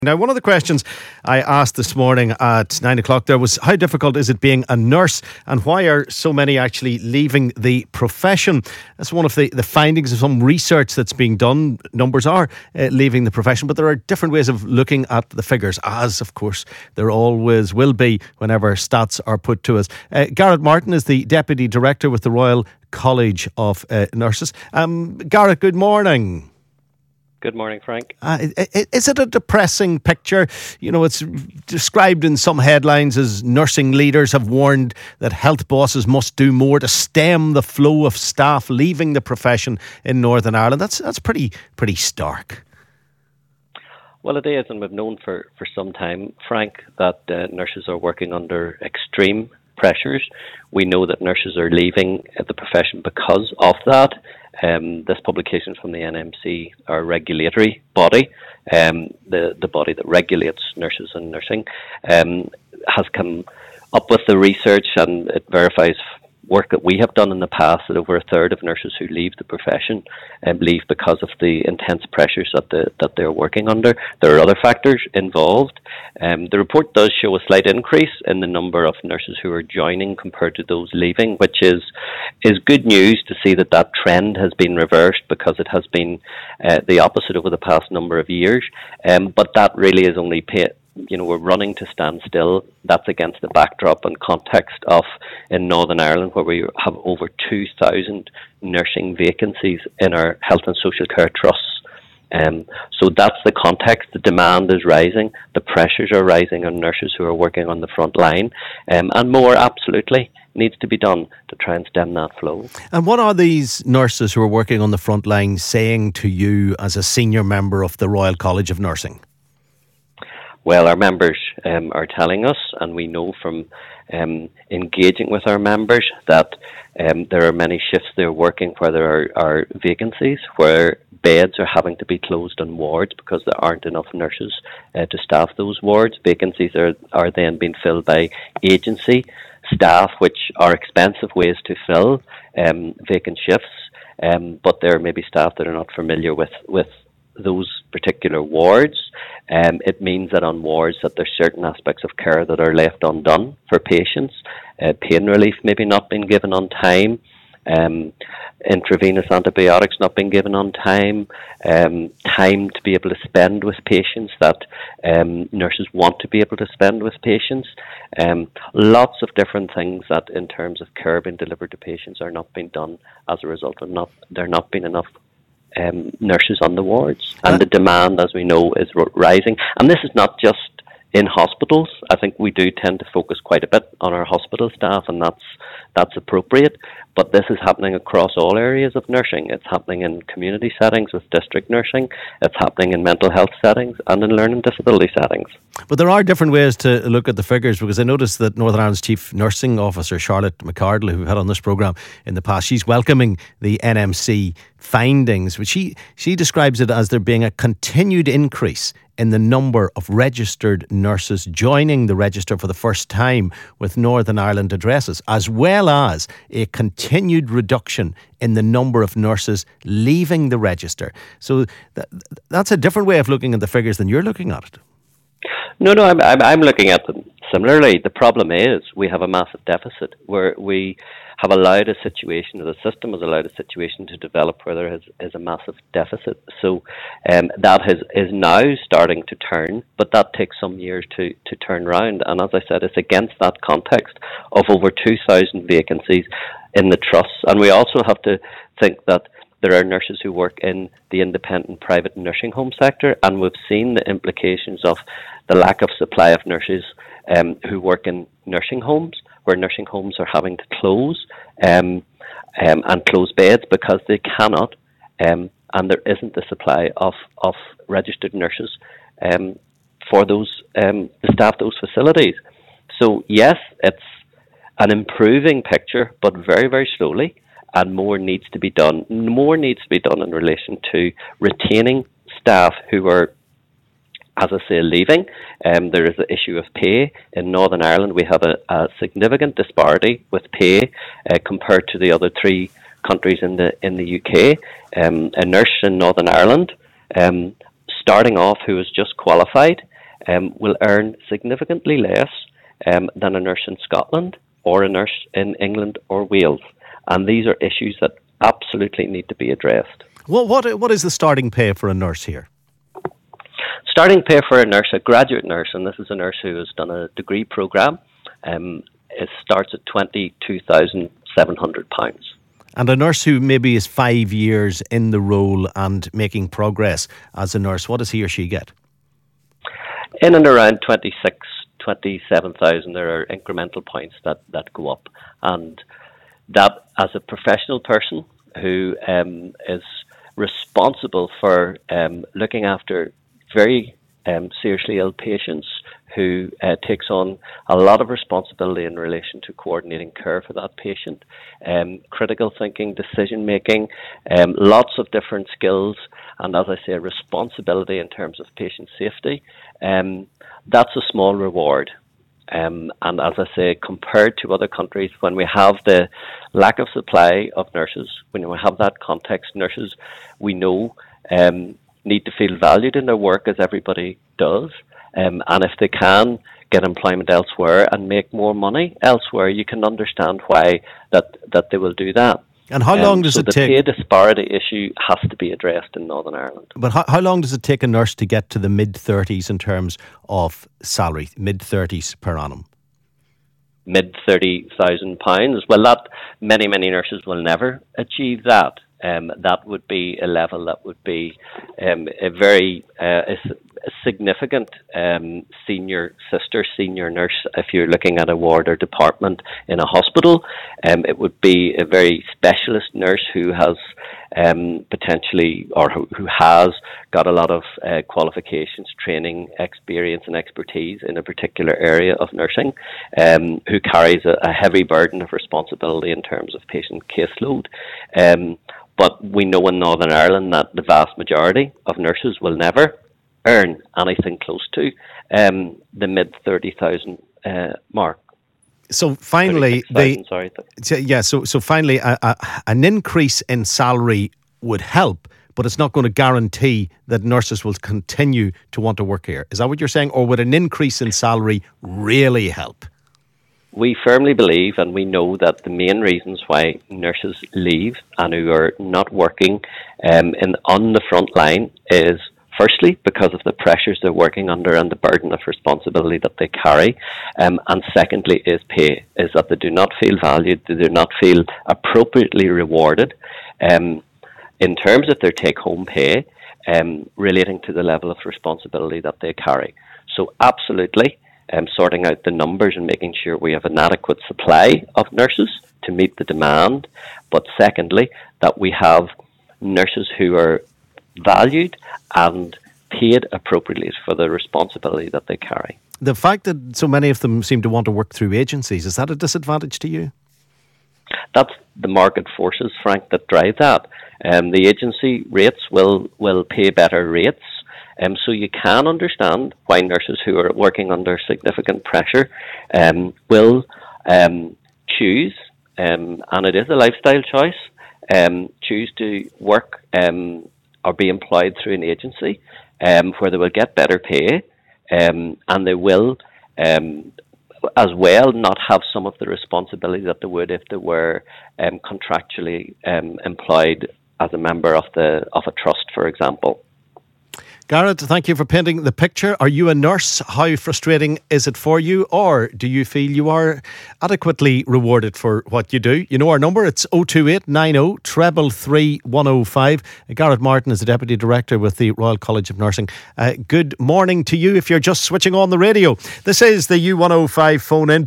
Now, one of the questions I asked this morning at 9 o'clock there was, how difficult is it being a nurse, and why are so many actually leaving the profession? That's one of the findings of some research that's being done. Numbers are leaving the profession, but there are different ways of looking at the figures, as of course there always will be whenever stats are put to us. Garrett Martin is the Deputy Director with the Royal College of Nurses. Garrett, good morning. Good morning, Frank. Is it a depressing picture? You know, it's described in some headlines as nursing leaders have warned that health bosses must do more to stem the flow of staff leaving the profession in Northern Ireland. That's pretty stark. Well, it is, and we've known for some time, Frank, that nurses are working under extreme pressures. We know that nurses are leaving the profession because of that. This publication from the NMC, our regulatory body, the body that regulates nurses and nursing, has come up with the research, and it verifies work that we have done in the past, that over a third of nurses who leave the profession leave because of the intense pressures that they're working under. There are other factors involved. The report does show a slight increase in the number of nurses who are joining compared to those leaving, which is good news to see that trend has been reversed, because it has been the opposite over the past number of years. But that really is only we're running to stand still. That's against the backdrop and context of in Northern Ireland, where we have over 2,000 nursing vacancies in our health and social care trusts. So that's the context. The demand is rising. The pressures are rising on nurses who are working on the front line. And more absolutely needs to be done to try and stem that flow. And what are these nurses who are working on the front line saying to you as a senior member of the Royal College of Nursing? Well, our members are telling us, and we know from engaging with our members, that there are many shifts they're working where there are vacancies, where beds are having to be closed on wards because there aren't enough nurses to staff those wards. Vacancies are then being filled by agency staff, which are expensive ways to fill vacant shifts, but there may be staff that are not familiar with those particular wards. It means that on wards that there's certain aspects of care that are left undone for patients. Pain relief maybe not being given on time. Intravenous antibiotics not being given on time. Time to be able to spend with patients that nurses want to be able to spend with patients. Lots of different things that in terms of care being delivered to patients are not being done as a result of there not being enough nurses on the wards, and the demand, as we know, is rising. And this is not just in hospitals. I think we do tend to focus quite a bit on our hospital staff, and that's appropriate. But this is happening across all areas of nursing. It's happening in community settings with district nursing. It's happening in mental health settings and in learning disability settings. But there are different ways to look at the figures, because I noticed that Northern Ireland's Chief Nursing Officer, Charlotte McCardle, who we've had on this programme in the past, she's welcoming the NMC findings, which she describes it as there being a continued increase in the number of registered nurses joining the register for the first time with Northern Ireland addresses, as well as a continued reduction in the number of nurses leaving the register. So that's a different way of looking at the figures than you're looking at it. No, I'm looking at them similarly. The problem is we have a massive deficit, where we have allowed a situation, or the system has allowed a situation to develop where there is a massive deficit. So that is now starting to turn, but that takes some years to turn around. And as I said, it's against that context of over 2,000 vacancies in the trusts. And we also have to think that there are nurses who work in the independent private nursing home sector, and we've seen the implications of the lack of supply of nurses who work in nursing homes, where nursing homes are having to close and close beds because they cannot, and there isn't the supply of registered nurses for those to staff those facilities. So yes, it's an improving picture, but very, very slowly. And more needs to be done. More needs to be done in relation to retaining staff who are, as I say, leaving. There is the issue of pay. In Northern Ireland, we have a significant disparity with pay compared to the other three countries in the UK. A nurse in Northern Ireland, starting off, who is just qualified, will earn significantly less than a nurse in Scotland or a nurse in England or Wales. And these are issues that absolutely need to be addressed. Well, what is the starting pay for a nurse here? Starting pay for a nurse, a graduate nurse, and this is a nurse who has done a degree programme, it starts at £22,700. And a nurse who maybe is 5 years in the role and making progress as a nurse, what does he or she get? In and around 27,000, there are incremental points that go up. And that, as a professional person who is responsible for looking after very seriously ill patients, who takes on a lot of responsibility in relation to coordinating care for that patient, critical thinking, decision making, lots of different skills, and as I say, responsibility in terms of patient safety. That's a small reward. And as I say, compared to other countries, when we have the lack of supply of nurses, when we have that context, nurses we know need to feel valued in their work, as everybody does. And if they can get employment elsewhere and make more money elsewhere, you can understand why that they will do that. And how long does it take? The pay disparity issue has to be addressed in Northern Ireland. But how long does it take a nurse to get to the mid-30s in terms of salary, mid-30s per annum? Mid-£30,000. Well, that many nurses will never achieve that. That would be a level that would be a very significant senior nurse. If you're looking at a ward or department in a hospital, it would be a very specialist nurse who has potentially, or who has got a lot of qualifications, training, experience and expertise in a particular area of nursing, who carries a heavy burden of responsibility in terms of patient caseload. But we know in Northern Ireland that the vast majority of nurses will never earn anything close to the mid-30,000 mark. So finally, So finally, an increase in salary would help, but it's not going to guarantee that nurses will continue to want to work here. Is that what you're saying, or would an increase in salary really help? We firmly believe, and we know, that the main reasons why nurses leave and who are not working on the front line is, firstly, because of the pressures they're working under and the burden of responsibility that they carry. And secondly is pay, is that they do not feel valued, they do not feel appropriately rewarded in terms of their take-home pay relating to the level of responsibility that they carry. So absolutely, sorting out the numbers and making sure we have an adequate supply of nurses to meet the demand. But secondly, that we have nurses who are valued and paid appropriately for the responsibility that they carry. The fact that so many of them seem to want to work through agencies, is that a disadvantage to you? That's the market forces, Frank, that drive that. The agency rates will pay better rates. So you can understand why nurses who are working under significant pressure will choose, and it is a lifestyle choice, choose to work or be employed through an agency where they will get better pay, and they will as well not have some of the responsibility that they would if they were contractually employed as a member of a trust, for example. Garrett, thank you for painting the picture. Are you a nurse? How frustrating is it for you? Or do you feel you are adequately rewarded for what you do? You know our number, it's 028 90 333 105. Garrett Martin is the Deputy Director with the Royal College of Nursing. Good morning to you if you're just switching on the radio. This is the U105 phone in.